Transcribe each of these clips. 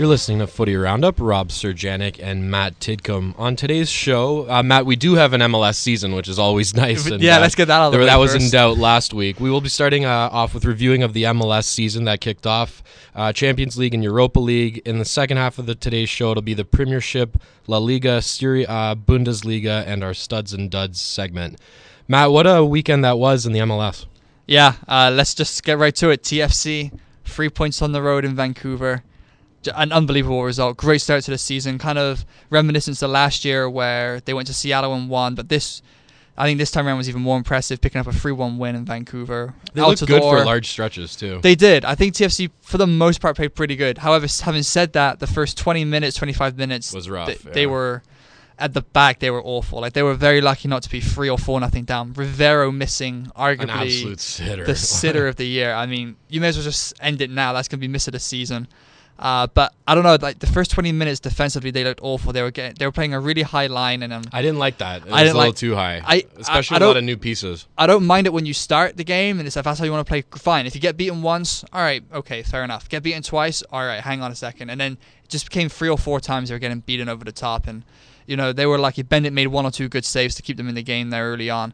You're listening to Footy Roundup. Rob Serjanik and Matt Tidcombe. On today's show, Matt, we do have an MLS season, which is always nice. And, let's get that out of the way that was first. in doubt last week. We will be starting off with reviewing of the MLS season that kicked off. Champions League and Europa League. In the second half of today's show, it'll be the Premiership, La Liga, Serie A, Bundesliga, and our Studs and Duds segment. Matt, what a weekend that was in the MLS. Yeah, let's just get right to it. TFC, 3 points on the road in Vancouver. An unbelievable result. Great start to the season. Kind of reminiscent to last year where they went to Seattle and won. But I think this time around was even more impressive, picking up a 3-1 win in Vancouver. They looked good for large stretches, too. They did. I think TFC, for the most part, played pretty good. However, having said that, the first 20 minutes, 25 minutes was rough. They were, at the back, they were awful. Like, they were very lucky not to be 3 or 4-0 down. Rivero missing, arguably, an absolute sitter. The sitter of the year. I mean, you may as well just end it now. That's going to be miss of the season. But I don't know, like the first 20 minutes defensively, they looked awful. They were playing a really high line, and I didn't like that. It was a little too high, especially with a lot of new pieces. I don't mind it when you start the game, and if that's how you want to play, fine. If you get beaten once, all right, okay, fair enough. Get beaten twice, all right, hang on a second. And then it just became 3 or 4 times they were getting beaten over the top, and they were lucky. Bennett made 1 or 2 good saves to keep them in the game there early on.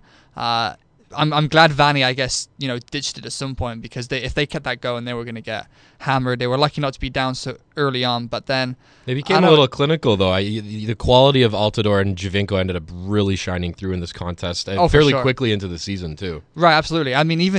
I'm glad Vanni, I guess, ditched it at some point, because if they kept that going, they were going to get hammered. They were lucky not to be down so early on, but then they became a little clinical, though. The quality of Altidore and Giovinco ended up really shining through in this contest fairly quickly into the season, too. Right, absolutely.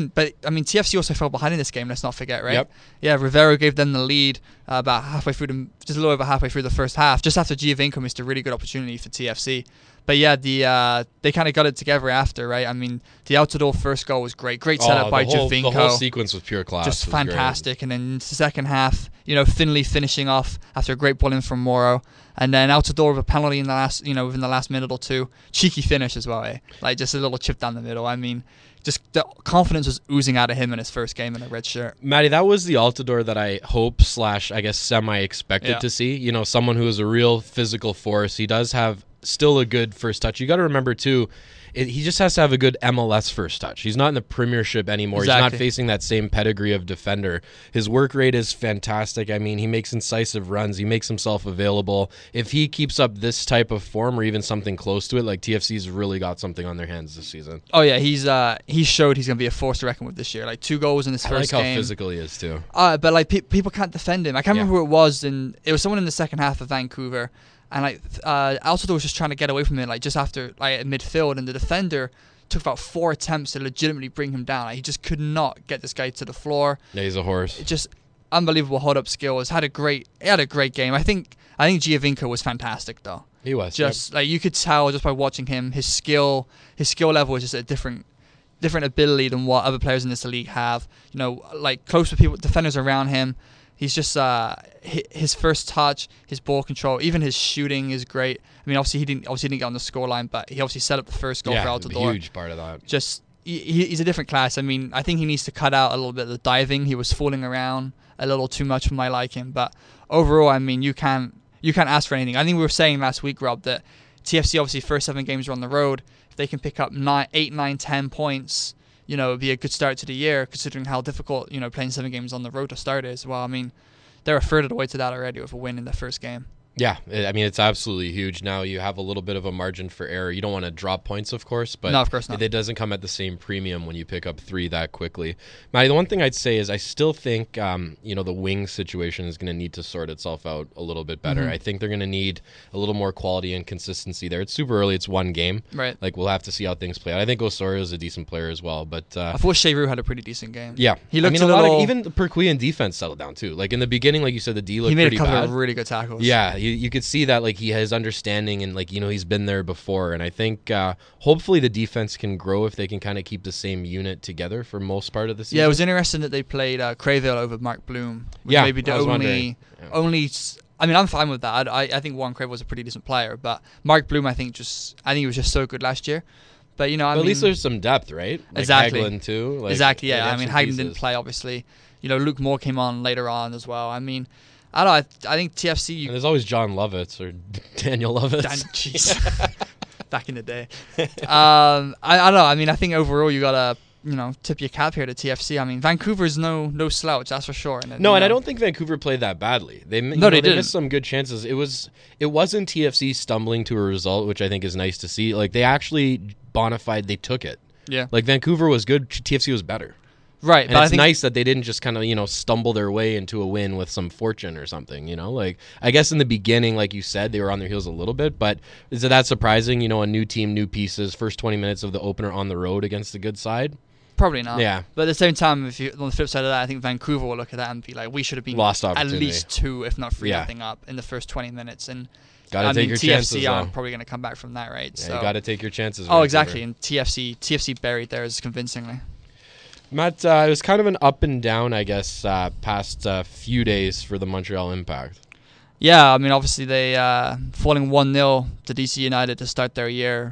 TFC also fell behind in this game, let's not forget, right? Yep. Yeah, Rivero gave them the lead about just a little over halfway through the first half, just after Giovinco missed a really good opportunity for TFC. But yeah, they kind of got it together after, right? I mean, the Altidore first goal was great. Great setup by Giovinco. The whole sequence was pure class. Just fantastic. Great. And then in the second half, Finley finishing off after a great ball in from Moro. And then Altidore with a penalty in the last, within the last minute or two. Cheeky finish as well, eh? Like just a little chip down the middle. I mean, just the confidence was oozing out of him in his first game in a red shirt. Matty, that was the Altidore that I hope / I guess semi-expected to see. Someone who is a real physical force. He does have still a good first touch. You got to remember, too, he just has to have a good MLS first touch. He's not in the Premiership anymore. Exactly. He's not facing that same pedigree of defender. His work rate is fantastic. I mean, he makes incisive runs. He makes himself available. If he keeps up this type of form or even something close to it, like TFC's really got something on their hands this season. Oh, yeah. He showed he's going to be a force to reckon with this year. Like 2 goals in his first game. I like how physical he is, too. But like people can't defend him. I can't remember who it was. It was someone in the second half of Vancouver. And Altidore was just trying to get away from it, just after at midfield, and the defender took about 4 attempts to legitimately bring him down. He just could not get this guy to the floor. Yeah, he's a horse. Just unbelievable hold-up skills. He had a great game. I think Giovinco was fantastic, though. He was. Just you could tell just by watching him, his skill level is just a different ability than what other players in this league have. Close with people, defenders around him. He's just his first touch, his ball control, even his shooting is great. I mean, obviously he didn't get on the scoreline, but he obviously set up the first goal for Altidore. Yeah, a huge part of that. Just he's a different class. I mean, I think he needs to cut out a little bit of the diving. He was fooling around a little too much for my liking. But overall, I mean, you can't ask for anything. I think we were saying last week, Rob, that TFC obviously first 7 games are on the road. If they can pick up 8, 9, 10 points. It'd be a good start to the year, considering how difficult, playing 7 games on the road to start is. Well, I mean, they're a third of the way to that already with a win in the first game. Yeah, I mean, it's absolutely huge. Now you have a little bit of a margin for error. You don't want to drop points, of course, but no, of course not. It doesn't come at the same premium when you pick up 3 that quickly. Matty, the one thing I'd say is I still think, the wing situation is going to need to sort itself out a little bit better. Mm-hmm. I think they're going to need a little more quality and consistency there. It's super early. It's 1 game. Right. We'll have to see how things play out. I think Osorio is a decent player as well, but I thought Cheyrou had a pretty decent game. Yeah. He looked even the Perquia defense settled down, too. In the beginning, like you said, the D looked pretty bad. He made a couple of really good tackles. Yeah, you could see that, he has understanding and he's been there before, and I think hopefully the defense can grow if they can kind of keep the same unit together for most part of the season. Yeah, it was interesting that they played Crayville over Mark Bloom. Yeah, maybe the only. I mean, I'm fine with that. I think Warren Crayville was a pretty decent player, but Mark Bloom, I think he was just so good last year. But at least there's some depth, right? Exactly. Hagelin too. Exactly. Yeah. I mean, Hagelin didn't play obviously. Luke Moore came on later on as well. I mean. I don't know. I think TFC. And there's always John Lovitz or Daniel Lovitz. Jeez. Back in the day. I don't know. I mean, I think overall you gotta tip your cap here to TFC. I mean, Vancouver's no slouch, that's for sure. And I don't think Vancouver played that badly. They missed some good chances. It wasn't TFC stumbling to a result, which I think is nice to see. Like, they actually bona fide, they took it. Yeah. Like, Vancouver was good, TFC was better. Right. And it's nice that they didn't just kind of, stumble their way into a win with some fortune or something, Like, I guess in the beginning, like you said, they were on their heels a little bit, but is it that surprising? A new team, new pieces, first 20 minutes of the opener on the road against the good side? Probably not. Yeah. But at the same time, if you on the flip side of that, I think Vancouver will look at that and be like, we should have been lost at least 2, if not 3-0 up in the first 20 minutes. And gotta take your chances. TFC aren't probably going to come back from that, right? Yeah, so you got to take your chances. Oh, exactly. And TFC buried theirs convincingly. Matt, it was kind of an up and down, I guess, past few days for the Montreal Impact. Yeah, I mean, obviously they falling 1-0 to DC United to start their year.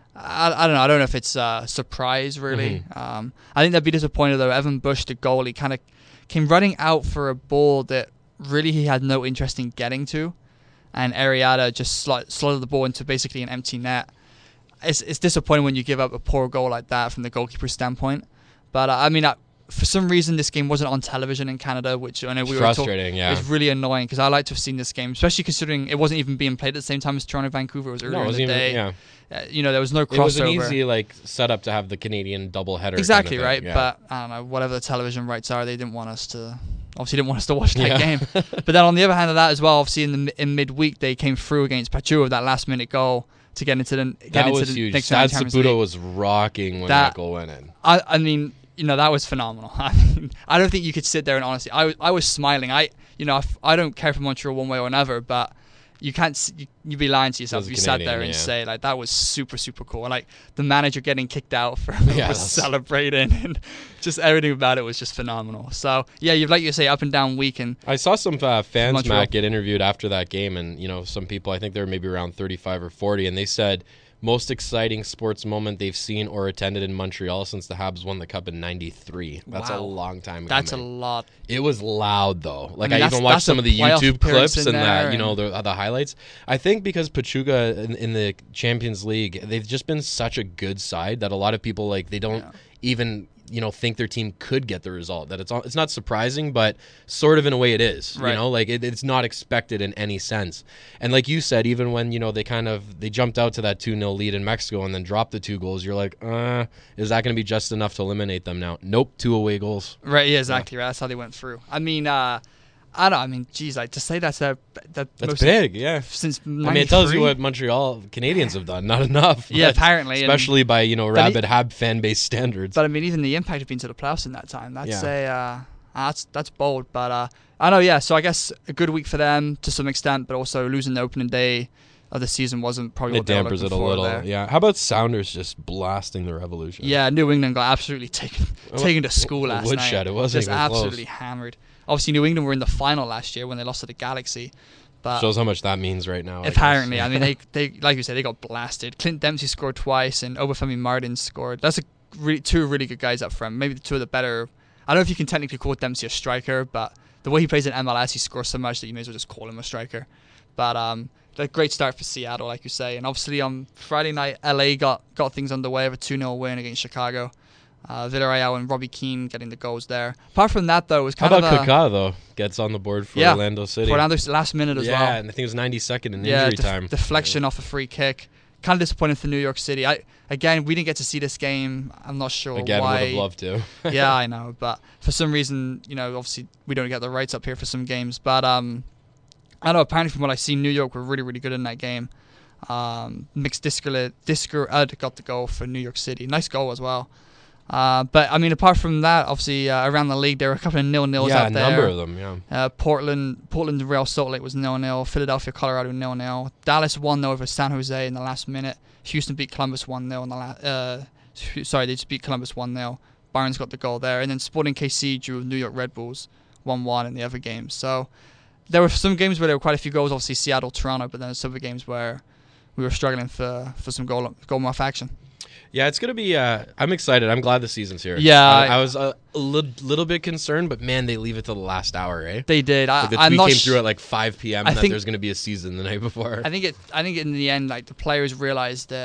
I don't know. I don't know if it's a surprise, really. Mm-hmm. I think they'd be disappointed, though. Evan Bush, the goalie, kind of came running out for a ball that really he had no interest in getting to. And Arrieta just slotted the ball into basically an empty net. It's disappointing when you give up a poor goal like that from the goalkeeper's standpoint. But, for some reason, this game wasn't on television in Canada, which I know we were frustrating, yeah. It's really annoying because I like to have seen this game, especially considering it wasn't even being played at the same time as Toronto-Vancouver. It was earlier in the day. Yeah. There was no crossover. It was an easy setup to have the Canadian doubleheader. Exactly, kind of right? Yeah. But I don't know, whatever the television rights are, they didn't want us to watch that game. But then on the other hand of that as well, obviously in midweek they came through against Pachuca with that last minute goal to get into the huge. next Sad Champions League. Saputo was rocking when that goal went in. I mean, that was phenomenal. I don't think you could sit there and honestly, I was smiling. I don't care for Montreal one way or another, but you can't. You'd be lying to yourself if you sat there and say like that was super super cool. Like the manager getting kicked out for celebrating and just everything about it was just phenomenal. So yeah, you say up and down week. And I saw some fans, Matt, get interviewed after that game, and some people, I think they were maybe around 35 or 40, and they said most exciting sports moment they've seen or attended in Montreal since the Habs won the Cup in '93. That's a long time ago. That's a lot. It was loud though. Like I even watched some of the YouTube clips and the highlights. I think because Pachuca in the Champions League, they've just been such a good side that a lot of people they don't even think their team could get the result. That it's not surprising, but sort of in a way it is. Right. It's not expected in any sense. And like you said, even when they jumped out to that 2-0 lead in Mexico and then dropped the 2 goals, you're like, is that going to be just enough to eliminate them now? Nope, 2 away goals. Right. Yeah, exactly. Right. That's how they went through. I mean, I don't. I mean, geez, to say that's big, yeah. Since 93? I mean, it tells you what Montreal Canadians have done. Not enough. Yeah, apparently, especially by rabid Hab fan base standards. But I mean, even the Impact have been to the playoffs in that time. That's bold. But I know, yeah. So I guess a good week for them to some extent, but also losing the opening day of the season wasn't probably what they were looking for. It dampers it a little. There. Yeah. How about Sounders just blasting the Revolution? Yeah, New England got absolutely taken to school last Woodshed, night. It wasn't just even absolutely close. Hammered. Obviously, New England were in the final last year when they lost to the Galaxy. But shows how much that means right now. Apparently, I mean, they like you said, they got blasted. Clint Dempsey scored twice, and Obafemi Martin scored. That's two really good guys up front. Maybe the two of the better. I don't know if you can technically call Dempsey a striker, but the way he plays in MLS, he scores so much that you may as well just call him a striker. But a great start for Seattle, like you say. And obviously on Friday night, LA got things underway with a 2-0 win against Chicago. Villarreal and Robbie Keane getting the goals there. Apart from that, though, it was kind of Kaká, though, gets on the board for Orlando City. Orlando's last minute as well. Yeah, and I think it was 92nd in injury time. Deflection off a free kick. Kind of disappointing for New York City. Again, we didn't get to see this game. I'm not sure why. Would have loved to. Yeah, I know. But for some reason, obviously we don't get the rights up here for some games. But I know apparently from what I see, New York were really, really good in that game. Mixed Disker got the goal for New York City. Nice goal as well. But I mean, apart from that, obviously around the league there were a couple of 0-0s out there. Yeah, a number of them. Yeah. Portland Real Salt Lake was 0-0. Philadelphia Colorado 0-0. Dallas won over San Jose in the last minute. Houston beat Columbus 1-0 in the last. They just beat Columbus 1-0. Barnes got the goal there, and then Sporting KC drew New York Red Bulls 1-1 in the other games. So there were some games where there were quite a few goals. Obviously Seattle, Toronto, but then some other games where we were struggling for some goal-off action. Yeah, it's going to be... I'm excited. I'm glad the season's here. Yeah. I was a little bit concerned, but man, they leave it till the last hour, eh? They did. The tweet came through at 5 p.m. and that there's going to be a season the night before. I think in the end, the players realized that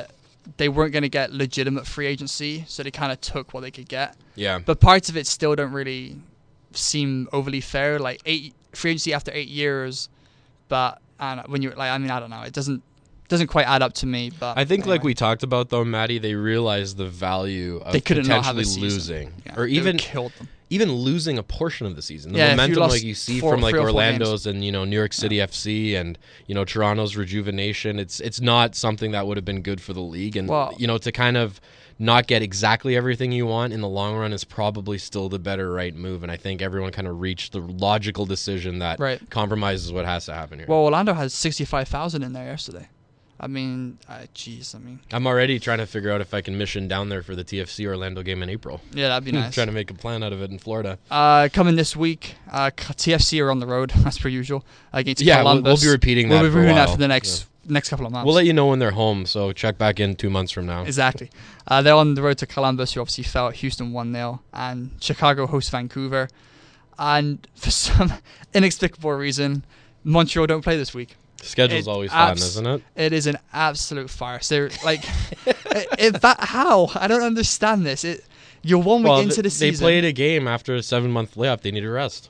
they weren't going to get legitimate free agency, so they kind of took what they could get. Yeah. But parts of it still don't really seem overly fair. Like free agency after 8 years, but I don't know, when you're like, I mean, I don't know, it doesn't quite add up to me. But I think, anyway. like we talked about though, Matty, they realized the value of They couldn't not have potentially a season. losing, Yeah, or they even would killed them. even losing a portion of the season. The Yeah, if you momentum lost like you see 3 from like or 4 Orlando's and New York City FC and Toronto's rejuvenation. It's not something that would have been good for the league, and Well- to kind of not get exactly everything you want in the long run is probably still the better right move. And I think everyone kind of reached the logical decision that Right. compromises what has to happen here. Well, Orlando has 65,000 in there yesterday. I mean, I'm already trying to figure out if I can mission down there for the TFC Orlando game in April. yeah, that'd be nice. Trying to make a plan out of it in Florida. Coming this week, TFC are on the road as per usual against Yeah, Columbus. we'll be repeating that. We'll be for a reviewing that while. for the next couple of months. We'll let you know when they're home, so check back in 2 months from now. Exactly. They're on the road to Columbus, who obviously fell at Houston 1-0, and Chicago hosts Vancouver. And for some inexplicable reason, Montreal don't play this week. Schedule's always fun, isn't it? It is an absolute farce. They're like, how? I don't understand this. You're 1 week into the season. They played a game after a 7-month layoff. They need a rest.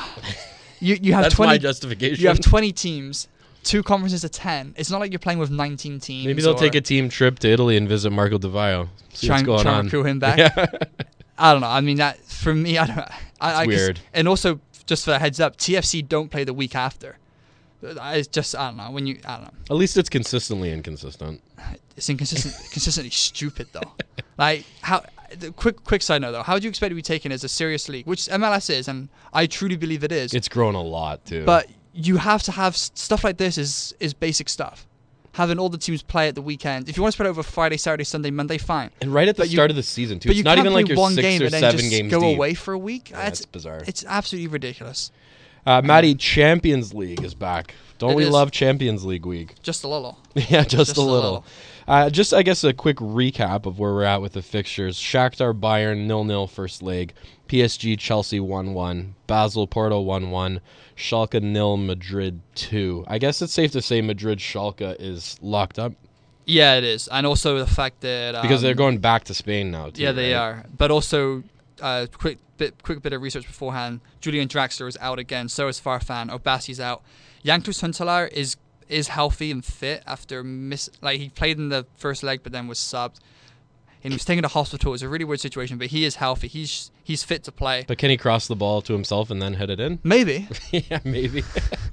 You have That's 20. my justification. You have 20 teams, 2 conferences of 10. It's not like you're playing with 19 teams. Maybe they'll take a team trip to Italy and visit Marco Di Vaio. See what's going try on. and recruit him back. Yeah. I don't know. I mean, that for me, I don't. It's weird. And also, just for a heads up, TFC don't play the week after. It's just, I don't know. I don't know. At least it's consistently inconsistent. It's consistently stupid though. Like how? Quick side note though. How do you expect to be taken as a serious league, which MLS is, and I truly believe it is. It's grown a lot too. But you have to have stuff like this. Is basic stuff. Having all the teams play at the weekend. If you want to spread it over Friday, Saturday, Sunday, Monday, fine. And right at the But start of the season too. But It's you not can't even play like you're one 6 game or and then 7 just games go deep. away for a week. Yeah, it's bizarre. It's absolutely ridiculous. Matty, Champions League is back. Don't we love Champions League week? Just a little. Yeah, just a little. Just, I guess, a quick recap of where we're at with the fixtures. Shakhtar Bayern 0-0 first leg. PSG Chelsea 1-1. Basel Porto 1-1. Schalke 0 Madrid 2. I guess it's safe to say Madrid Schalke is locked up. Yeah, it is. And also the fact that... Because they're going back to Spain now, too. Yeah, they are. But also, quick bit of research beforehand. Julian Draxler is out again. So is Farfan. Obasi's out. Jan-Klaas Huntelaar is healthy and fit after he played in the first leg but then was subbed. And he was taken to hospital. It was a really weird situation, but he is healthy. He's fit to play. But can he cross the ball to himself and then head it in? Maybe. Yeah, maybe.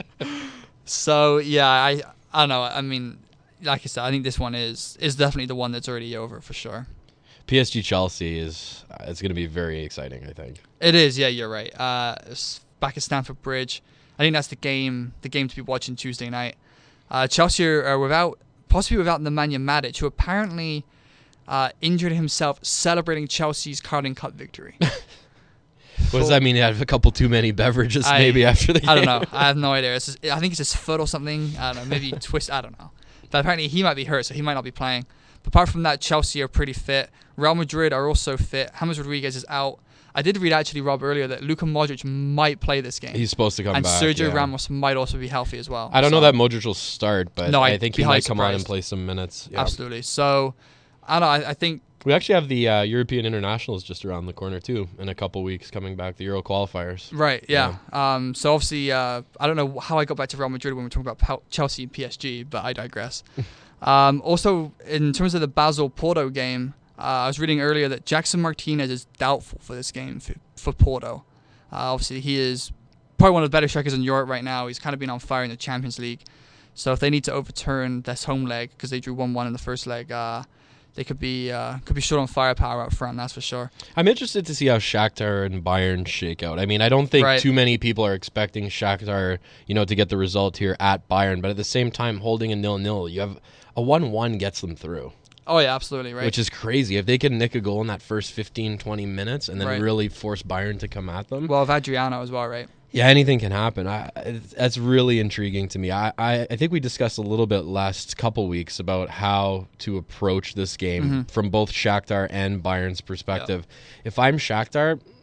So, yeah, I don't know. I mean, like I said, I think this one is definitely the one that's already over for sure. PSG Chelsea it's going to be very exciting, I think. It is, yeah, you're right. It's back at Stamford Bridge. I think that's the game to be watching Tuesday night. Chelsea are possibly without Nemanja Matic, who apparently injured himself celebrating Chelsea's Carling Cup victory. What does that mean? He had a couple too many beverages maybe after the game? I don't know. I have no idea. I think it's his foot or something. I don't know. Maybe twist. I don't know. But apparently he might be hurt, so he might not be playing. But apart from that, Chelsea are pretty fit. Real Madrid are also fit. James Rodriguez is out. I did read actually, Rob, earlier that Luka Modric might play this game. He's supposed to come back. And Sergio Ramos might also be healthy as well. I don't know that Modric will start, but No, I think he might come on surprised. and play some minutes. Yeah. Absolutely. So, I don't know. I think... We actually have the European Internationals just around the corner, too, in a couple weeks coming back, the Euro qualifiers. Right, yeah. So, obviously, I don't know how I got back to Real Madrid when we're talking about Chelsea and PSG, but I digress. Also, in terms of the Basel-Porto game, I was reading earlier that Jackson Martinez is doubtful for this game for Porto. Obviously, he is probably one of the better strikers in Europe right now. He's kind of been on fire in the Champions League. So if they need to overturn this home leg, because they drew 1-1 in the first leg, they could be short on firepower up front, that's for sure. I'm interested to see how Shakhtar and Bayern shake out. I mean, I don't think too many people are expecting Shakhtar, to get the result here at Bayern, but at the same time, holding a 0-0, you have a 1-1 gets them through. Oh, yeah, absolutely, right. Which is crazy. If they can nick a goal in that first 15, 20 minutes and then really force Bayern to come at them. Well, with Adriano as well, right? Yeah, anything can happen. That's really intriguing to me. I think we discussed a little bit last couple weeks about how to approach this game from both Shakhtar and Bayern's perspective. If I'm Shakhtar,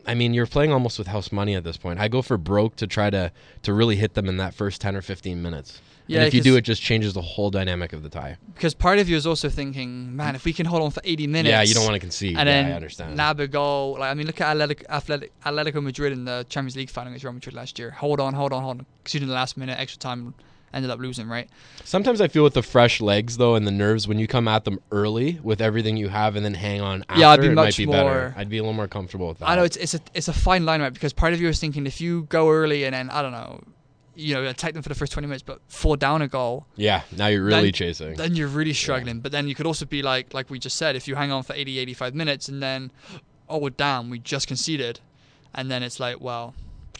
I mean, you're playing almost with house money at this point. I go for broke to try to really hit them in that first 10 or 15 minutes. Yeah, and if you do, it just changes the whole dynamic of the tie. Because part of you is also thinking, man, if we can hold on for 80 minutes. Yeah, you don't want to concede. And then I understand. nab a goal. Like, I mean, look at Atletico Madrid in the Champions League final against Real Madrid last year. Hold on. Conceding the last minute, extra time, ended up losing, right? Sometimes I feel with the fresh legs, though, and the nerves, when you come at them early with everything you have and then hang on after, yeah, I'd be it much might be more, better. I'd be a little more comfortable with that. I know it's a fine line, right? Because part of you is thinking if you go early and then, I don't know, attack them for the first 20 minutes, but fall down a goal. Yeah, now you're really chasing. Then you're really struggling. Yeah. But then you could also be like we just said, if you hang on for 80, 85 minutes and then, oh, we're down, we just conceded. And then it's like, well,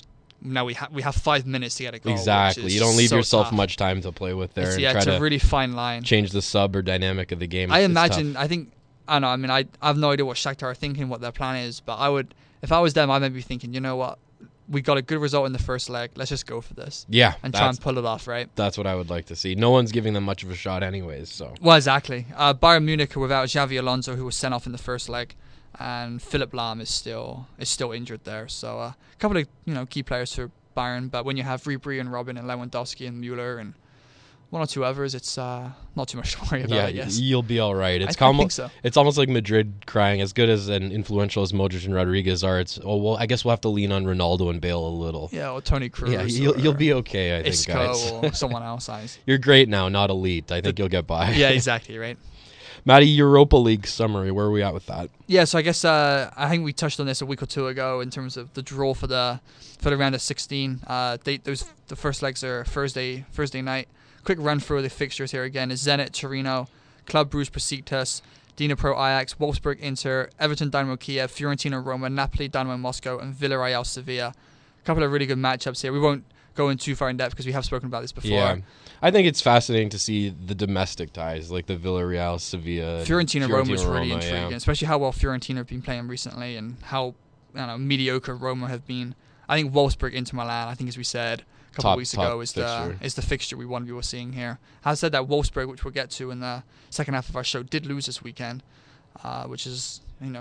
now we have 5 minutes to get a goal. Exactly. You don't leave yourself much time to play with there. It's a really fine line. Change the sub or dynamic of the game. I imagine, I don't know, I mean, I have no idea what Shakhtar are thinking, what their plan is, but if I was them, I might be thinking, you know what? We got a good result in the first leg. Let's just go for this. Yeah. And try and pull it off, right? That's what I would like to see. No one's giving them much of a shot anyways. So. Well, exactly. Bayern Munich are without Xavi Alonso, who was sent off in the first leg. And Philipp Lahm is still injured there. So a couple of key players for Bayern. But when you have Ribery and Robin and Lewandowski and Müller and one or two others, it's not too much to worry about, I guess. You'll be all right. I think so. It's almost like Madrid crying. As good as and influential as Modric and Rodriguez are, I guess we'll have to lean on Ronaldo and Bale a little. Yeah, or Toni Kroos. Yeah, you'll be okay, I think, Isco guys. or someone else. You're great now, not elite. I think you'll get by. Yeah, exactly, right. Matty, Europa League summary. Where are we at with that? Yeah, so I guess I think we touched on this a week or two ago in terms of the draw for the round of 16. The first legs are Thursday night. Quick run through the fixtures here again is Zenit Torino, Club Brugge Besiktas, Dnipro Ajax, Wolfsburg Inter, Everton Dynamo Kiev, Fiorentina Roma, Napoli Dynamo Moscow, and Villarreal Sevilla. A couple of really good matchups here. We won't go in too far in depth because we have spoken about this before. Yeah. I think it's fascinating to see the domestic ties like the Villarreal, Sevilla, Fiorentina Roma was really intriguing, especially how well Fiorentina have been playing recently and how mediocre Roma have been. I think Wolfsburg Inter Milan, I think as we said a couple of weeks ago, is the fixture we want to be seeing here. I said that Wolfsburg, which we'll get to in the second half of our show, did lose this weekend, which is,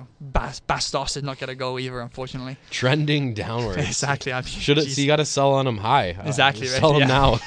Bastos did not get a goal either, unfortunately. Trending downwards. Exactly. So you got to sell on him high. Exactly. Right? Sell him now.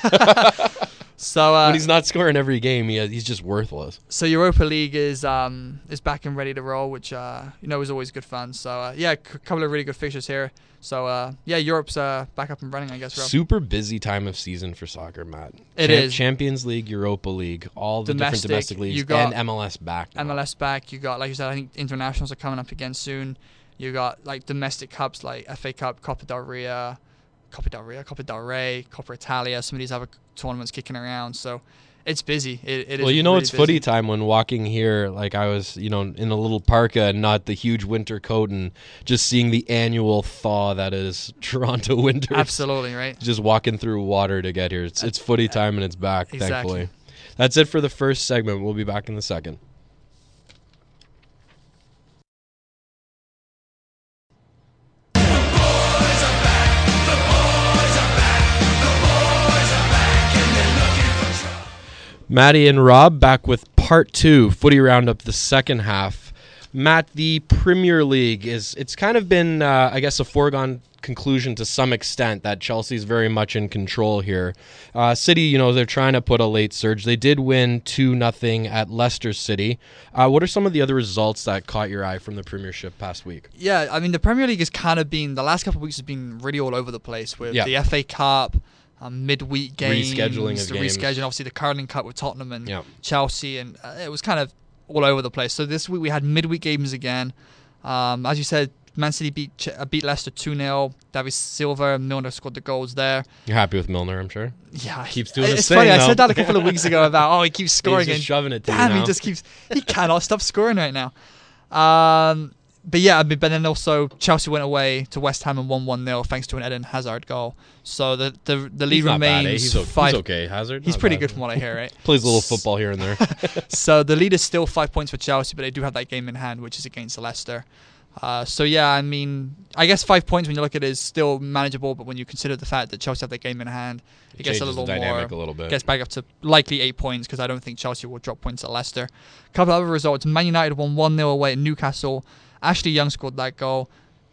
So when he's not scoring every game, he's just worthless. So Europa League is back and ready to roll, which is always good fun. So a couple of really good fixtures here. So Europe's back up and running, I guess. Rob. Super busy time of season for soccer, Matt. It is Champions League, Europa League, all the different domestic leagues, and MLS back. Now. MLS back. You got, like you said, I think internationals are coming up again soon. You got like domestic cups like FA Cup, Coppa del Rey, Coppa Italia. Some of these other tournaments kicking around. So it's busy. It is. Well, really it's footy time when walking here. Like I was, in a little parka and not the huge winter coat, and just seeing the annual thaw that is Toronto winters. Absolutely right. Just walking through water to get here. It's footy time and it's back. Exactly. Thankfully. That's it for the first segment. We'll be back in the second. Matty and Rob back with part 2, Footy Roundup, the second half. Matt, the Premier League it's kind of been, I guess, a foregone conclusion to some extent that Chelsea's very much in control here. City, they're trying to put a late surge. They did win 2-0 at Leicester City. What are some of the other results that caught your eye from the Premiership past week? Yeah, I mean, the Premier League has kind of been, the last couple of weeks has been really all over the place with the FA Cup, midweek games, rescheduling, obviously the Carling Cup with Tottenham and Chelsea, and it was kind of all over the place. So this week we had midweek games again. As you said, Man City beat Leicester 2-0. David Silva and Milner scored the goals there. You're happy with Milner, I'm sure. Yeah, he keeps doing his thing. It's funny. I said that a couple of weeks ago about he keeps scoring. He's just shoving it to damn, you now. He cannot stop scoring right now. But then also Chelsea went away to West Ham and won 1-0 thanks to an Eden Hazard goal. So the lead remains he's 5. He's okay, Hazard. He's pretty good from what I hear, right? Plays a little football here and there. So the lead is still 5 points for Chelsea, but they do have that game in hand, which is against Leicester. I guess 5 points when you look at it is still manageable, but when you consider the fact that Chelsea have that game in hand, it gets a little more. Gets back up to likely 8 points because I don't think Chelsea will drop points at Leicester. A couple of other results: Man United won 1-0 away at Newcastle. Ashley Young scored that goal.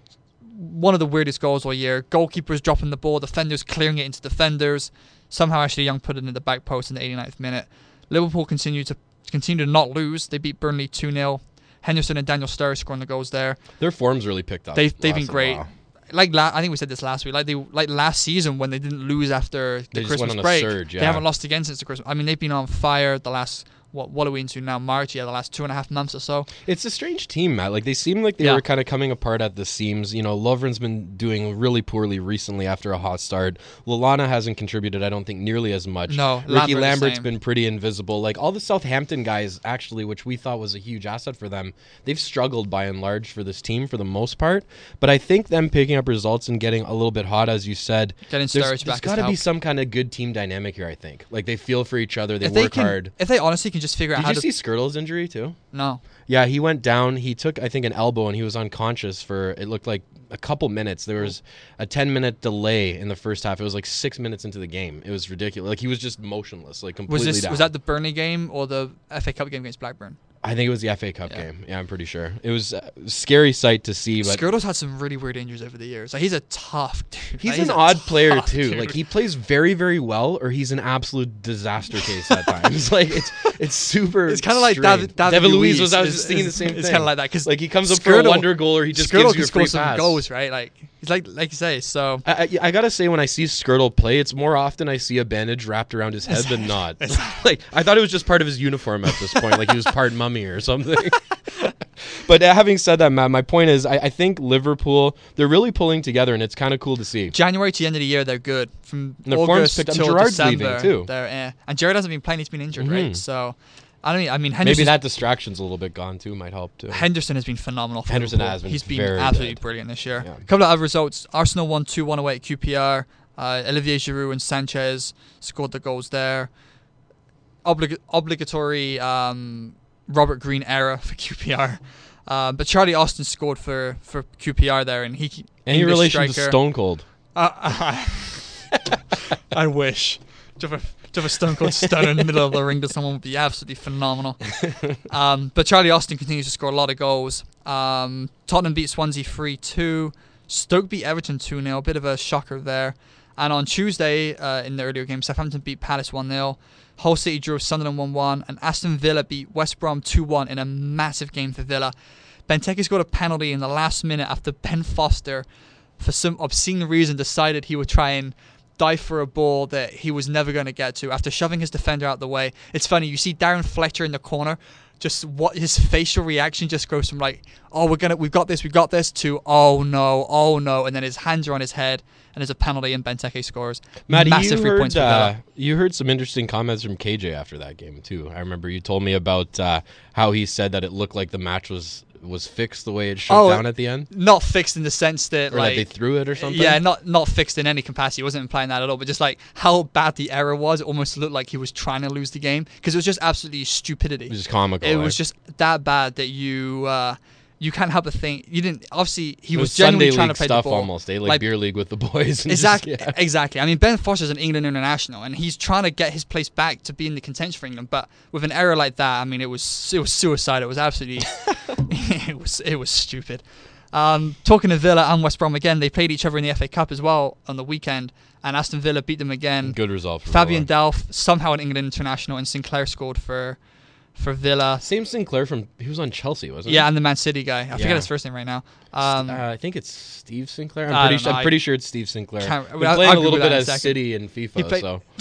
one of the weirdest goals all year. Goalkeepers dropping the ball, defenders clearing it into defenders. Somehow Ashley Young put it in the back post in the 89th minute. Liverpool continue to not lose. They beat Burnley 2-0. Henderson and Daniel Sturridge scoring the goals there. Their form's really picked up. They've been great. I think we said this last week. Like last season when they didn't lose after the Christmas break. Surge, yeah. They haven't lost again since the Christmas. I mean, they've been on fire the last. What are we into now? March, the last 2.5 months or so. It's a strange team, Matt. Like, they seem like they were kind of coming apart at the seams. You know, Lovren's been doing really poorly recently after a hot start. Lallana hasn't contributed, I don't think, nearly as much. No, Ricky Lambert's been pretty invisible. Like, all the Southampton guys, actually, which we thought was a huge asset for them, they've struggled by and large for this team for the most part. But I think them picking up results and getting a little bit hot, as you said, there's got to be some kind of good team dynamic here, I think. Like, they feel for each other, they work hard. If they honestly can just figure out how to... Did you see Skirtle's injury too? No. Yeah, he went down. He took, I think, an elbow, and he was unconscious for, it looked like, a couple minutes. There was a 10-minute delay in the first half. It was like 6 minutes into the game. It was ridiculous. Like, he was just motionless, like completely down. Was that the Burnley game or the FA Cup game against Blackburn? I think it was the FA Cup game. Yeah, I'm pretty sure. It was a scary sight to see. But Skirtle's had some really weird injuries over the years. Like, he's a tough dude. He's an odd player too. Dude. Like, he plays very, very well, or he's an absolute disaster case at times. Like, it's super. It's kind of like David Luiz was. I was just thinking the same thing. It's kind of like that because like he comes up for a wonder goal, or he just gives you a free pass. Some goals, right? Like he's like you say. So I gotta say, when I see Skirtle play, it's more often I see a bandage wrapped around his head than not. Like, I thought it was just part of his uniform at this point, like he was part mummy or something. But having said that, Matt, my point is I think Liverpool, they're really pulling together, and it's kind of cool to see. January to the end of the year, they're good. From and their August form's picked till up. Gerrard's December, leaving too. And Gerrard hasn't been playing; he's been injured, right? So, I mean, maybe that distraction's a little bit gone too. Might help too. Henderson has been phenomenal. For Henderson Liverpool. has been. He's been very absolutely good. Brilliant this year. Yeah. A couple of other results: Arsenal won 2-1 away at QPR. Olivier Giroud and Sanchez scored the goals there. Obligatory Robert Green error for QPR. But Charlie Austin scored for QPR there, and any relation to Stone Cold? I wish. To have a Stone Cold Stunner in the middle of the ring to someone would be absolutely phenomenal. But Charlie Austin continues to score a lot of goals. Tottenham beat Swansea 3-2. Stoke beat Everton 2-0. A bit of a shocker there. And on Tuesday, in the earlier game, Southampton beat Palace 1-0. Hull City drew Sunderland 1-1. And Aston Villa beat West Brom 2-1 in a massive game for Villa. Benteke scored a penalty in the last minute after Ben Foster, for some obscene reason, decided he would try and dive for a ball that he was never going to get to after shoving his defender out the way. It's funny, you see Darren Fletcher in the corner, just what his facial reaction just goes from like, oh, we've got this to oh no, and then his hands are on his head and there's a penalty and Benteke scores. Matt, you heard some interesting comments from KJ after that game too. I remember you told me about how he said that it looked like the match was fixed the way it shut down at the end. Not fixed in the sense that or like that they threw it or something. Yeah, not fixed in any capacity. He wasn't implying that at all, but just like how bad the error was. It almost looked like he was trying to lose the game because it was just absolutely stupidity. It was just comical. It was just that bad that you can't help but think you didn't. Obviously, he was Sunday genuinely trying league to play stuff the ball. Almost, like beer league with the boys. And exactly, exactly. I mean, Ben Foster's an England international, and he's trying to get his place back to be in the contention for England. But with an error like that, I mean, it was suicide. It was absolutely, it was stupid. Talking to Villa and West Brom again, they played each other in the FA Cup as well on the weekend, and Aston Villa beat them again. Good result for Fabian Delph, somehow an England international, and Sinclair scored for Villa. Same Sinclair he was on Chelsea, wasn't he? Yeah, and the Man City guy. I forget his first name right now. I think it's Steve Sinclair. I'm pretty sure it's Steve Sinclair. Been playing I'll a little bit as second. City in FIFA,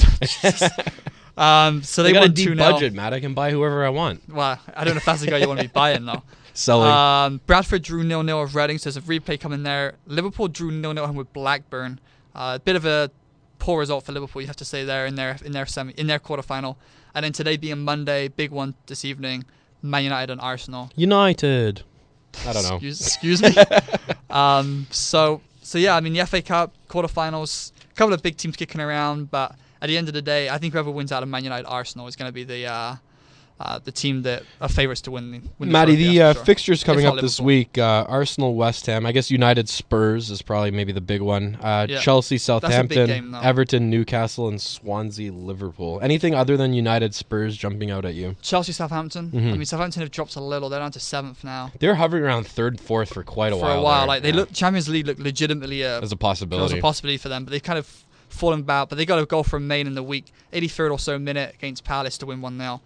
so they got won a deep 2-0. budget, Matt. I can buy whoever I want. Well, I don't know if that's the guy you want to be buying though. Selling. Bradford drew 0-0 of Reading, so there's a replay coming there. Liverpool drew 0-0 with Blackburn. A bit of a poor result for Liverpool, you have to say, there in their quarterfinal. And then today being Monday, big one this evening, Man United and Arsenal. United. I don't know. Excuse me. So yeah, I mean the FA Cup quarterfinals, a couple of big teams kicking around, but at the end of the day, I think whoever wins out of Man United Arsenal is going to be the the team that are favourites to win the Matty, trophy, the that's for sure. fixtures coming If up not this Liverpool. week, Arsenal, West Ham. I guess United, Spurs is probably maybe the big one. Yeah. Chelsea, big Southampton, game, though. Everton, Newcastle, and Swansea, Liverpool. Anything other than United, Spurs jumping out at you? Chelsea, Southampton. Mhm. I mean, Southampton have dropped a little. They're down to 7th now. They're hovering around 3rd, 4th for quite a while. there. Like they look, Champions League looked legitimately as a was possibility. a possibility for them, but they've kind of fallen back. But they got a goal from Maine in the week, 83rd or so minute against Palace to win 1-0.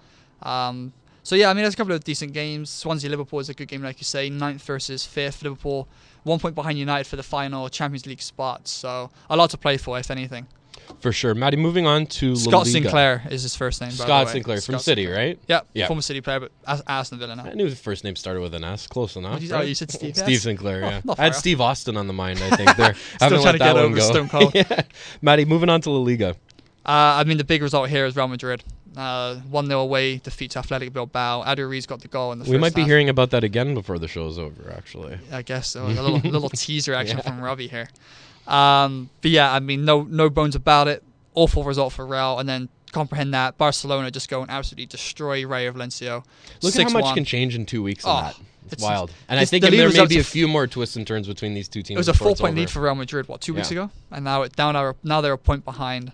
So yeah, I mean, there's a couple of decent games. Swansea Liverpool is a good game, like you say. 9th versus 5th. Liverpool 1 point behind United for the final Champions League spot. So a lot to play for, if anything. For sure. Matty, moving on to La Scott Liga. Sinclair is his first name. by the Scott way. Sinclair from Scott City, Sinclair. right? Yeah, Yeah. former City player, but Aston Villa now. I knew the first name started with an S. Close enough. What did you- right? you said Steve, yes? Steve Sinclair, yeah. not I had far off. Steve Austin on the mind, I think. There. Still trying to get over Stone Cold. Yeah. Matty, moving on to La Liga. I mean, the big result here is Real Madrid. 1-0 away, defeats Athletic Bilbao. Adrian Ruiz got the goal in the first We might be half. hearing about that again before the show's over, actually. I guess a little teaser action from Robbie here. But yeah, I mean, no bones about it. Awful result for Real, and then comprehend that Barcelona just go and absolutely destroy Rayo Valencia. Look at how 6-1. much can change in 2 weeks in Oh, that. It's it's- wild. And I it's- think the lead there was may up be to a few more twists and turns between these two teams. It was a before it's 4-point over. lead for Real Madrid, 2 weeks Yeah. ago, and now they're a point behind.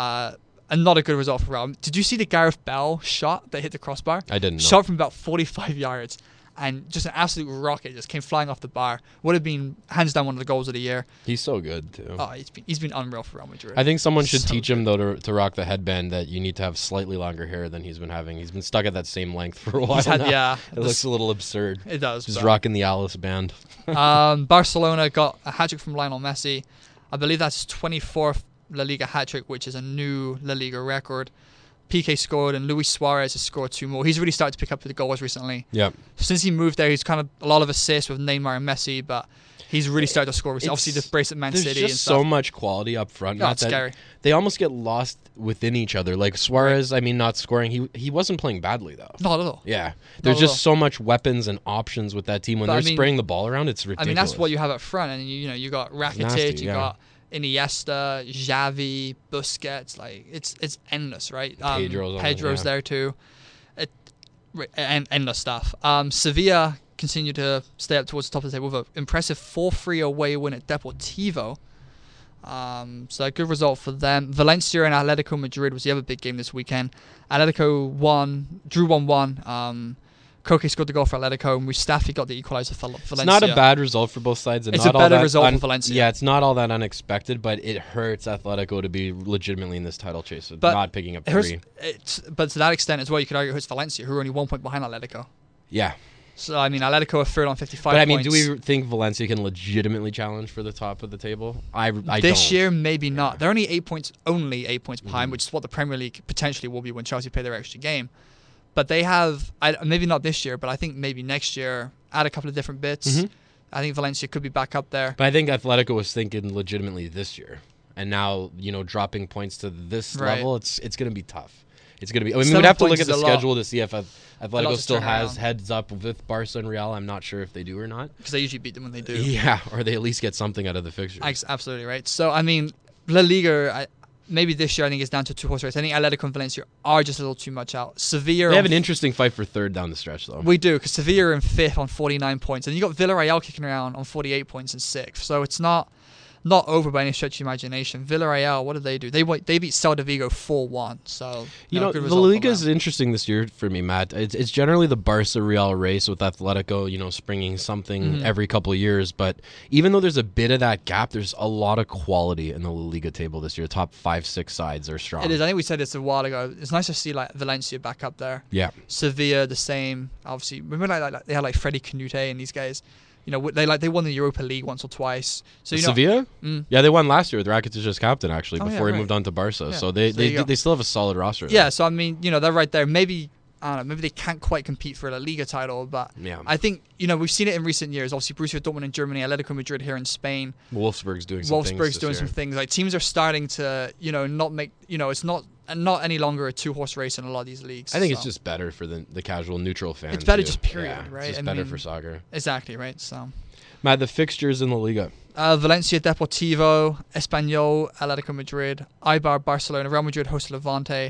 And not a good result for Real. Did you see the Gareth Bale shot that hit the crossbar? I didn't know. Shot from about 45 yards, and just an absolute rocket just came flying off the bar. Would have been hands down one of the goals of the year. He's so good, too. Oh, he's been unreal for Real Madrid. I think someone should So teach him, though, to rock the headband that you need to have slightly longer hair than he's been having. He's been stuck at that same length for a while now. Yeah, It looks a little absurd. it does. Just but- rocking the Alice band. Barcelona got a hat-trick from Lionel Messi. I believe that's his 24th La Liga hat-trick, which is a new La Liga record. Piqué scored, and Luis Suarez has scored 2 more. He's really started to pick up the goals recently. Yeah. Since he moved there, he's kind of a lot of assists with Neymar and Messi, but he's really started to score recently. Obviously, the brace at Man There's City and just stuff. so much quality up front. Oh, Not it's that scary. They almost get lost within each other. Like Suarez, I mean, not scoring. He wasn't playing badly, though. Not at all. Yeah. There's at just all. so much weapons and options with that team. When But I they're mean- spraying the ball around, it's ridiculous. I mean, that's what you have up front, and you got Rakitic, nasty, you yeah. got Iniesta, Xavi, Busquets. Like it's endless, right? Pedro's on, there too. And endless stuff. Sevilla continue to stay up towards the top of the table with an impressive 4-3 away win at Deportivo. So a good result for them. Valencia and Atletico Madrid was the other big game this weekend. Atletico drew 1-1. Koke scored the goal for Atletico, and Mustafi got the equalizer for Valencia. It's not a bad result for both sides. And It's not a all better that result for Valencia. Yeah, it's not all that unexpected, but it hurts Atletico to be legitimately in this title chase with But not picking up It hurts- 3. but to that extent as well, you could argue it hurts Valencia, who are only 1 point behind Atletico. Yeah. So, I mean, Atletico are third on 55 But I mean, points. do we think Valencia can legitimately challenge for the top of the table? I This don't. year, maybe not. They're only 8 points behind, which is what the Premier League potentially will be when Chelsea play their extra game. But they have, maybe not this year, but I think maybe next year, add a couple of different bits. Mhm. I think Valencia could be back up there. But I think Atletico was thinking legitimately this year, and now dropping points to this Right. level, it's going to be tough. It's going to be. I mean, 7 we'd have to points look at the is a lot. schedule to see if Atletico to still turn has around. heads up with Barca and Real. I'm not sure if they do or not. Because they usually beat them when they do. Yeah, or they at least get something out of the fixture. Absolutely right. So, I mean, La Liga, maybe this year I think it's down to 2 horse race. I think Atletico and Valencia are just a little too much out. Sevilla, They have an interesting fight for third down the stretch, though. we do, because Sevilla are in 5th on 49 points. And you got Villarreal kicking around on 48 points in 6th. So it's not over by any stretch of imagination. Villarreal, what did they do? They beat Celta Vigo 4-1. So, good the result Liga for is them. interesting this year for me, Matt. It's generally the Barca Real race with Atletico, springing something every couple of years. But even though there's a bit of that gap, there's a lot of quality in the La Liga table this year. Top 5-6 sides are strong. It is. I think we said this a while ago. It's nice to see Valencia back up there. Yeah. Sevilla the same. Obviously, remember they had Freddie Canute and these guys. They won the Europa League once or twice. So Sevilla? Mm. Yeah, they won last year with Rakitic as captain, actually, Oh, yeah, before he right. moved on to Barca. Yeah. So they So there you go. they still have a solid roster. Yeah, so I mean, they're right there. Maybe I don't know. Maybe they can't quite compete for a La Liga title, but Yeah. I think we've seen it in recent years. Obviously, Borussia Dortmund in Germany, Atletico Madrid here in Spain. Wolfsburg's doing some things Wolfsburg's this doing year. some things. Like teams are starting to not make it's not any longer a 2-horse race in a lot of these leagues. I think it's so. just better for the casual neutral fan. It's better too. just period, Yeah, right? It's just I better mean- for soccer. Exactly right. So. Matt, the fixtures in La Liga. Valencia, Deportivo, Espanyol, Atletico Madrid, Eibar, Barcelona, Real Madrid host Levante,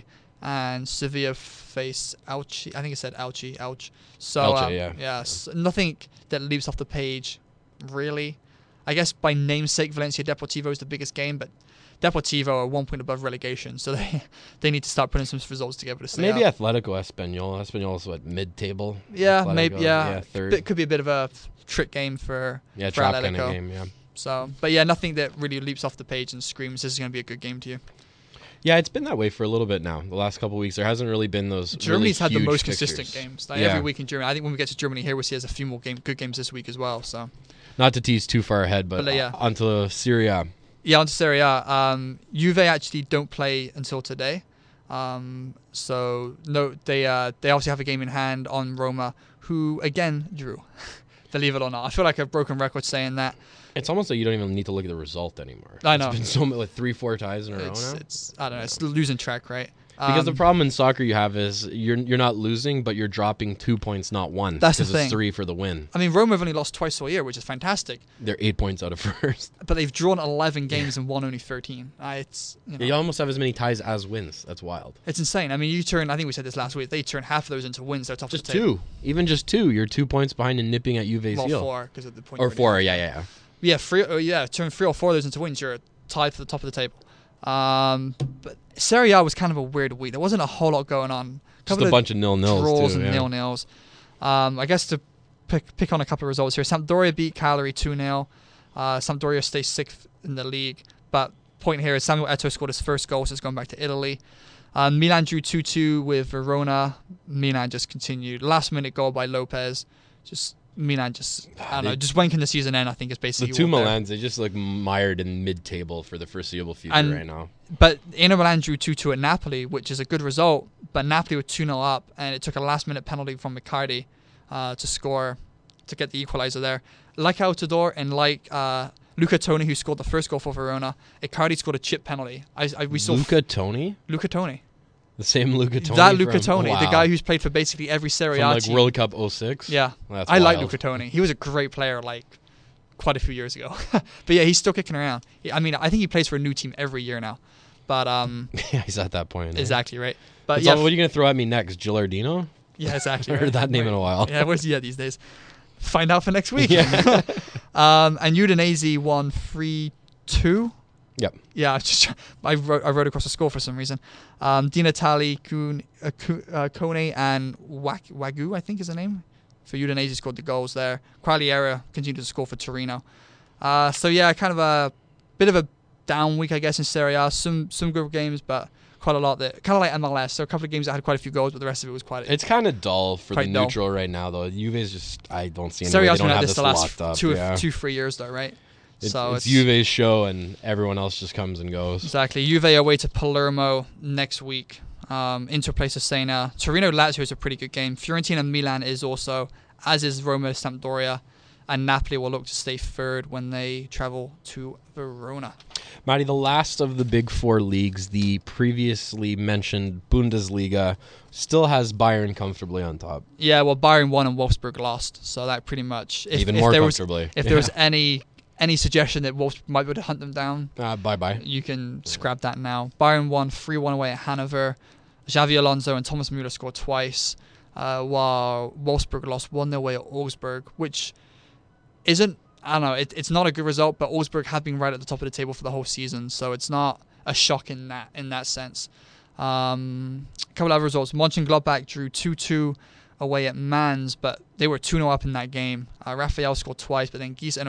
and Sevilla face Elche. I think it said Elche. So Elche, nothing that leaps off the page, really. I guess by namesake, Valencia Deportivo is the biggest game, but Deportivo are 1 point above relegation, so they need to start putting some results together to stay maybe up. Atletico Espanyol. Espanyol is what, mid-table? Yeah, Atletico, maybe. Third. It could be a bit of a trick game for trap Atletico. kind of game. Yeah. So, but yeah, nothing that really leaps off the page and screams this is going to be a good game to you. Yeah, it's been that way for a little bit now. The last couple of weeks, there hasn't really been those. Germany's really had the huge most fixtures. consistent games. Every week in Germany. I think when we get to Germany here, we'll see there's a few more good games this week as well. So, not to tease too far ahead, but onto Serie A. Yeah, onto Serie A. Juve actually don't play until today. So no, they obviously have a game in hand on Roma, who again drew. Believe it or not, I feel like a broken record saying that. It's almost like you don't even need to look at the result anymore. I know. It's been so like 3-4 ties in a row now. I don't know. It's losing track, right? Because the problem in soccer you have is you're not losing, but you're dropping 2 points, not one. That's the thing. Because it's 3 for the win. I mean, Roma have only lost twice all year, which is fantastic. They're 8 points out of first. But they've drawn 11 games and won only 13. You almost have as many ties as wins. That's wild. It's insane. I mean, I think we said this last week, they turn half of those into wins. They're top just of the table. 2. Even just 2. You're 2 points behind and nipping at Juve's heel. 4, because of the point. Or 4, yeah. Yeah, turn 3 or 4 of those into wins, you're tied for the top of the table. But Serie A was kind of a weird week. There wasn't a whole lot going on. Just a bunch of nil-nils draws too, and nil-nils. I guess to pick on a couple of results here, Sampdoria beat Cagliari 2-0. Sampdoria stays 6th in the league. But point here is Samuel Eto'o scored his first goal, so it's going back to Italy. Milan drew 2-2 with Verona. Milan just continued. Last-minute goal by Lopez. Milan just when can the season end? I think is basically the two Milans. They just look mired in mid-table for the foreseeable future right now. But Inter Milan drew 2-2 at Napoli, which is a good result. But Napoli were 2-0 up, and it took a last-minute penalty from Icardi to get the equaliser there. Like Altidore and like Luca Toni, who scored the first goal for Verona, Icardi scored a chip penalty. We saw Luca Toni. Luca Toni. The same Luca Toni. That Luca Toni, the guy who's played for basically every Serie A team. World Cup 06? Yeah. That's I like wild. Luca Toni. He was a great player quite a few years ago. But yeah, he's still kicking around. I mean, I think he plays for a new team every year now. But yeah, he's at that point. Exactly, right? But what are you going to throw at me next? Gilardino? Yeah, exactly. I heard that name in a while. Yeah, where's he at these days? Find out for next week. Yeah. And Udinese won 3-2. Yep. Yeah, I wrote across the score for some reason. Di Natale, Kone, and Wagyu, I think is the name, for Udinese scored the goals there. Quagliera continued to score for Torino. So yeah, kind of a bit of a down week, I guess, in Serie A. Some good games, but quite a lot that kind of like MLS. So a couple of games that had quite a few goals, but the rest of it was quite. It's kind of dull for the dull. neutral right now, though. Juve's just I don't see any. Serie They A's don't been have like this the last locked up. 2-3 years, though, right? So it's Juve's show, and everyone else just comes and goes. Exactly. Juve away to Palermo next week. Inter plays Cesena. Torino Lazio is a pretty good game. Fiorentina Milan is also, as is Roma Sampdoria, and Napoli will look to stay third when they travel to Verona. Matty, the last of the big four leagues, the previously mentioned Bundesliga, still has Bayern comfortably on top. Yeah, well, Bayern won and Wolfsburg lost, so that pretty much even more comfortably. If there was any suggestion that Wolfsburg might be able to hunt them down, bye-bye. You can scrap that now. Bayern won 3-1 away at Hanover. Xavi Alonso and Thomas Müller scored twice, while Wolfsburg lost 1-0 away at Augsburg, which isn't, I don't know, it's not a good result, but Augsburg have been right at the top of the table for the whole season, so it's not a shock in that sense. A couple other results. Mönchengladbach drew 2-2 away at Mainz, but they were 2-0 up in that game. Raphael scored twice, but then Gies and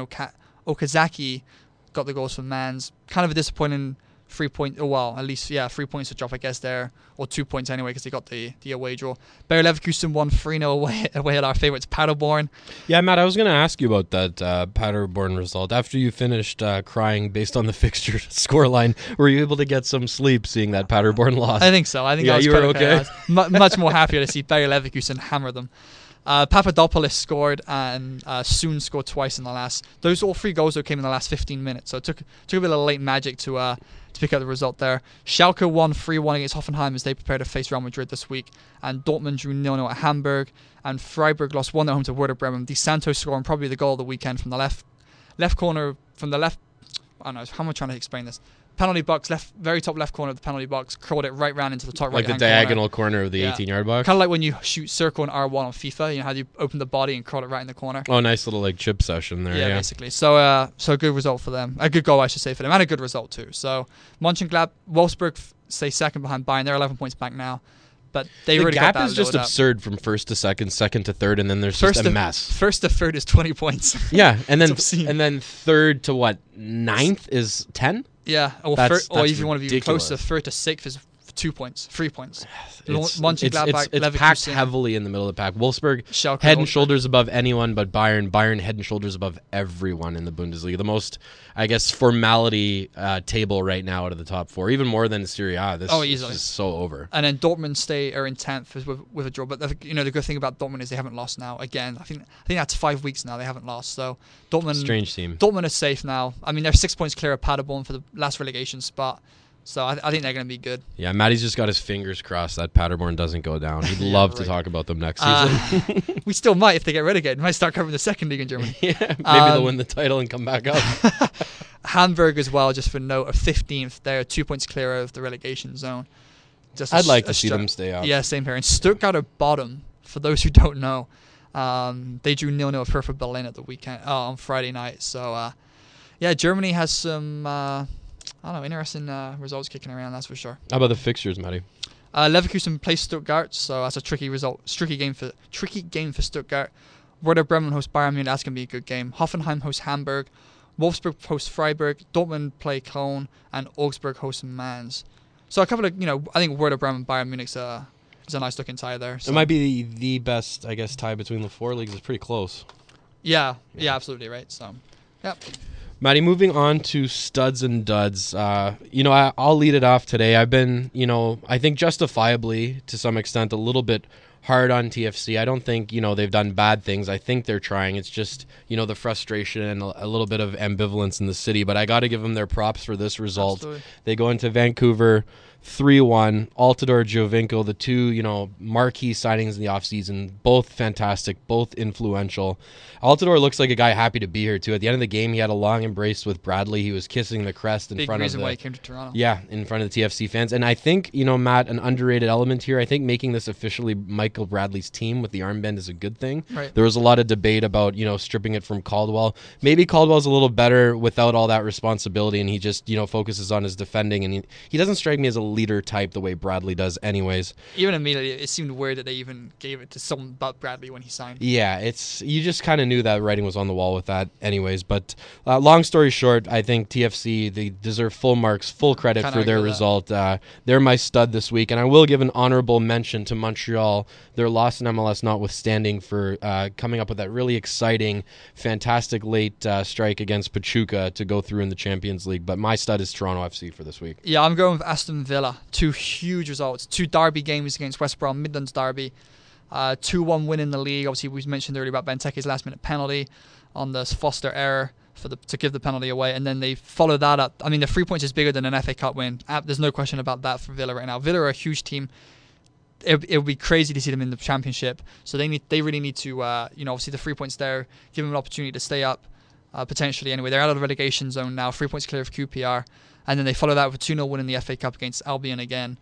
Okazaki got the goals for Mainz. Kind of a disappointing 3 point, at least 3 points to drop, I guess, there, or 2 points anyway, because they got the away draw. Bayer Leverkusen won 3-0 away at our favourites Paderborn. Yeah, Matt, I was going to ask you about that Paderborn result. After you finished crying based on the fixture scoreline, were you able to get some sleep seeing that Paderborn loss? I think so. I think I was you were okay. I was much more happier to see Bayer Leverkusen hammer them. Papadopoulos scored and Soon scored twice in the last. Those all 3 goals though came in the last 15 minutes, so it took a bit of late magic to pick up the result there. Schalke won 3-1 against Hoffenheim as they prepare to face Real Madrid this week, and Dortmund drew 0-0 at Hamburg, and Freiburg lost 1-0 home to Werder Bremen. Di Santo scoring probably the goal of the weekend from the left corner, from the left. I don't know, how am I trying to explain this? Penalty box, very top left corner of the penalty box, curled it right round into the top like right. Like the diagonal corner of the 18-yard box? Kind of like when you shoot circle in R1 on FIFA, you know how you open the body and curl it right in the corner? Oh, nice little like chip session there. Yeah, basically. So a good result for them. A good goal, I should say, for them. And a good result, too. So Mönchengladbach, Wolfsburg stay second behind Bayern. They're 11 points back now. But they already got that. The gap is just absurd from first to second to third, and then there's just a mess. First to third is 20 points. Yeah, and then third to what, ninth is 10? Yeah, or if you want to be closer, third to sixth is 2 points, 3 points. It's packed heavily in the middle of the pack. Wolfsburg head and shoulders above anyone, but Bayern head and shoulders above everyone in the Bundesliga. The most, I guess, formality table right now out of the top four, even more than Serie A. This is so over. And then Dortmund are in 10th with a draw. But the good thing about Dortmund is they haven't lost now. Again, I think that's 5 weeks now they haven't lost. So Dortmund, strange team. Dortmund is safe now. I mean, they're 6 points clear of Paderborn for the last relegation spot. So I think they're going to be good. Yeah, Matty's just got his fingers crossed that Paderborn doesn't go down. He'd love to talk about them next season. We still might if they get relegated. We might start covering the second league in Germany. Yeah, maybe they'll win the title and come back up. Hamburg as well, just for note, of 15th. They're 2 points clear of the relegation zone. I'd like to see them stay up. Yeah, same here. And Stuttgart are bottom, for those who don't know. They drew 0-0 with Hertha Berlin at the weekend on Friday night. So, Germany has some... interesting results kicking around, that's for sure. How about the fixtures, Matty? Leverkusen plays Stuttgart, so that's a tricky game for Stuttgart. Werder Bremen hosts Bayern Munich, that's going to be a good game. Hoffenheim hosts Hamburg. Wolfsburg hosts Freiburg. Dortmund play Cologne, and Augsburg hosts Mainz. So a couple of, I think Werder Bremen, Bayern Munich's is a nice looking tie there. So. It might be the best, I guess, tie between the four leagues. It's pretty close. Yeah, absolutely right. So, yeah. Matty, moving on to studs and duds. I'll lead it off today. I've been, I think justifiably, to some extent, a little bit hard on TFC. I don't think, they've done bad things. I think they're trying. It's just, the frustration and a little bit of ambivalence in the city. But I got to give them their props for this result. Absolutely. They go into Vancouver 3-1. Altidore, Giovinco, the two, marquee signings in the offseason, both fantastic, both influential. Altidore looks like a guy happy to be here, too. At the end of the game, he had a long embrace with Bradley. He was kissing the crest in front of reason why he came to Toronto. Yeah, in front of the TFC fans. And I think, Matt, an underrated element here, I think making this officially Michael Bradley's team with the armband is a good thing. Right. There was a lot of debate about, stripping it from Caldwell. Maybe Caldwell's a little better without all that responsibility, and he just, focuses on his defending. And he doesn't strike me as a leader type the way Bradley does anyways. Even immediately, it seemed weird that they even gave it to someone but Bradley when he signed. Yeah, you just kind of knew that writing was on the wall with that anyways. But long story short, I think TFC, they deserve full marks, full credit for their result. They're my stud this week, and I will give an honorable mention to Montreal, their loss in MLS notwithstanding, for coming up with that really exciting, fantastic late strike against Pachuca to go through in the Champions League. But my stud is Toronto FC for this week. Yeah, I'm going with Aston Villa. 2 huge results. 2 derby games against West Brom, Midlands derby. 2-1 win in the league. Obviously, we mentioned earlier about Benteke's last-minute penalty on the Foster error to give the penalty away, and then they follow that up. I mean, the 3 points is bigger than an FA Cup win. There's no question about that for Villa right now. Villa are a huge team. It would be crazy to see them in the Championship. So they really need to, obviously the 3 points there, give them an opportunity to stay up, potentially anyway. They're out of the relegation zone now, 3 points clear of QPR. And then they follow that with a 2-0 win in the FA Cup against Albion again.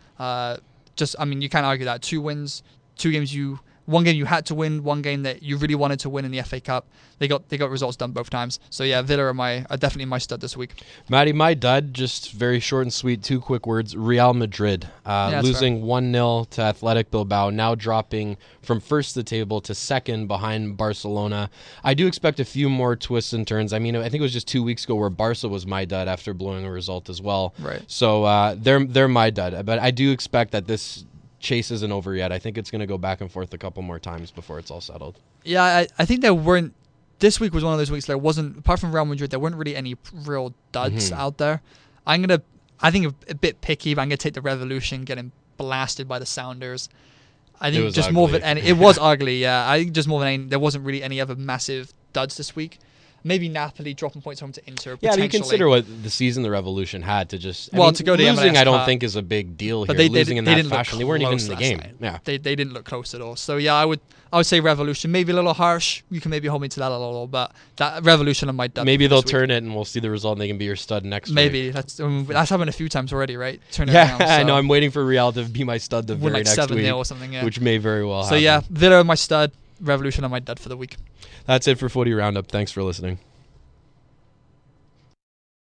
You can't argue that. 2 wins, 2 games one game you had to win, one game that you really wanted to win in the FA Cup. They got results done both times. So yeah, Villa are definitely my stud this week. Matty, my dud, just very short and sweet, 2 quick words. Real Madrid losing 1-0 to Athletic Bilbao, now dropping from first of the table to second behind Barcelona. I do expect a few more twists and turns. I mean, I think it was just 2 weeks ago where Barca was my dud after blowing a result as well. Right. So they're my dud, but I do expect that this chase isn't over yet. I think it's going to go back and forth a couple more times before it's all settled. Yeah, I think there weren't. This week was one of those weeks there wasn't, apart from Real Madrid, there weren't really any real duds out there. I think a bit picky, but I'm going to take the Revolution getting blasted by the Sounders. I think just ugly. More of it, and it was ugly. Yeah, I think just more than any, there wasn't really any other massive duds this week. Maybe Napoli dropping points home to Inter. Yeah, but you consider what the season the Revolution had to just. To go to losing, MLS I don't Cup, think is a big deal but here. Losing in that fashion, they weren't even in the game. Night. Yeah, they didn't look close at all. So yeah, I would say Revolution. Maybe a little harsh. You can maybe hold me to that a little, but that Revolution on my dud. Maybe they'll turn it and we'll see the result. and They can be your stud next week. Maybe that's happened a few times already, right? Turn it around. So I know. I'm waiting for Real to be my stud the very next 7-0 week, or something. Yeah. which may very well happen. So yeah, Villa on my stud, Revolution on my dud for the week. That's it for Footy Roundup. Thanks for listening.